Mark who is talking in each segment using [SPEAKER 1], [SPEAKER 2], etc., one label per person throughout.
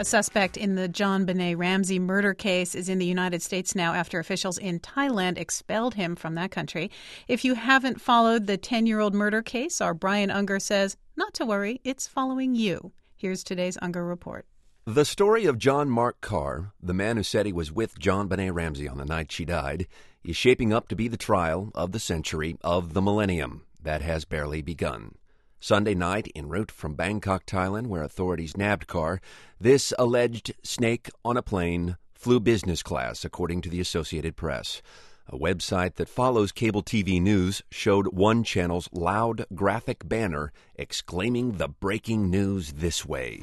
[SPEAKER 1] A suspect in the JonBenet Ramsey murder case is in the United States now after officials in Thailand expelled him from that country. If you haven't followed the 10-year-old murder case, our Brian Unger says, not to worry, it's following you. Here's today's Unger Report.
[SPEAKER 2] The story of John Mark Carr, the man who said he was with JonBenet Ramsey on the night she died, is shaping up to be the trial of the century, of the millennium, that has barely begun. Sunday night, en route from Bangkok, Thailand, where authorities nabbed Carr, this alleged snake on a plane flew business class, according to the Associated Press. A website that follows cable TV news showed one channel's loud, graphic banner exclaiming the breaking news this way.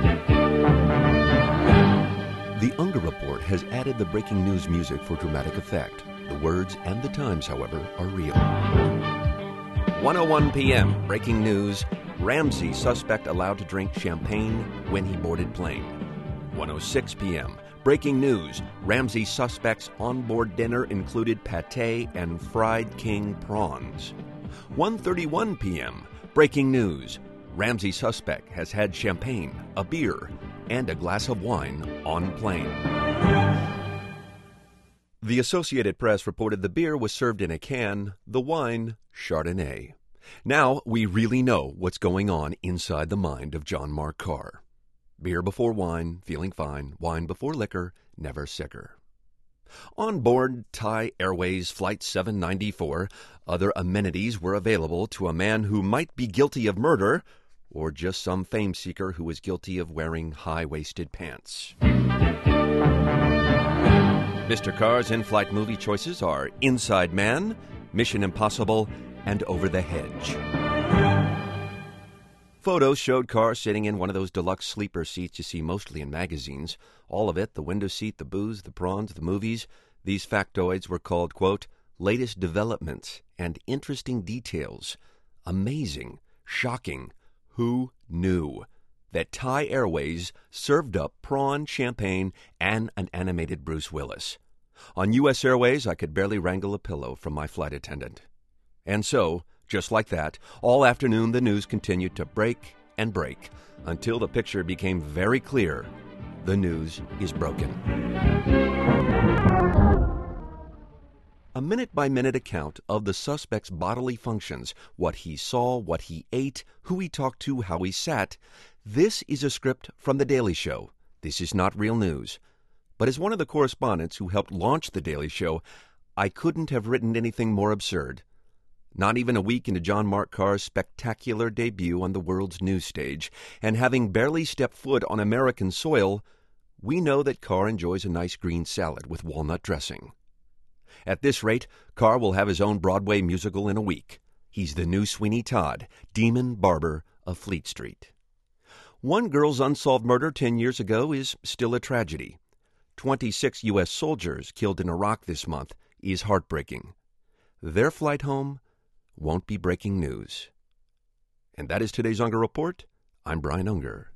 [SPEAKER 2] The Unger Report has added the breaking news music for dramatic effect. The words and the times, however, are real. 1:01 p.m. Breaking news. Ramsey suspect allowed to drink champagne when he boarded plane. 1:06 p.m. Breaking news. Ramsey suspect's onboard dinner included pâté and fried king prawns. 1:31 p.m. Breaking news. Ramsey suspect has had champagne, a beer, and a glass of wine on plane. The Associated Press reported the beer was served in a can, the wine Chardonnay. Now we really know what's going on inside the mind of John Mark Carr. Beer before wine, feeling fine. Wine before liquor, never sicker. On board Thai Airways Flight 794, other amenities were available to a man who might be guilty of murder, or just some fame seeker who is guilty of wearing high-waisted pants. Mr. Carr's in-flight movie choices are Inside Man, Mission Impossible, and Over the Hedge. Photos showed Carr sitting in one of those deluxe sleeper seats you see mostly in magazines. All of it, the window seat, the booze, the prawns, the movies. These factoids were called, quote, latest developments and interesting details. Amazing, shocking. Who knew that Thai Airways served up prawn, champagne, and an animated Bruce Willis? On U.S. Airways, I could barely wrangle a pillow from my flight attendant. And so, just like that, all afternoon the news continued to break and break until the picture became very clear. The news is broken. A minute-by-minute account of the suspect's bodily functions, what he saw, what he ate, who he talked to, how he sat. This is a script from The Daily Show. This is not real news. But as one of the correspondents who helped launch The Daily Show, I couldn't have written anything more absurd. Not even a week into John Mark Carr's spectacular debut on the world's news stage, and having barely stepped foot on American soil, we know that Carr enjoys a nice green salad with walnut dressing. At this rate, Carr will have his own Broadway musical in a week. He's the new Sweeney Todd, demon barber of Fleet Street. One girl's unsolved murder 10 years ago is still a tragedy. 26 U.S. soldiers killed in Iraq this month is heartbreaking. Their flight home won't be breaking news. And that is today's Unger Report. I'm Brian Unger.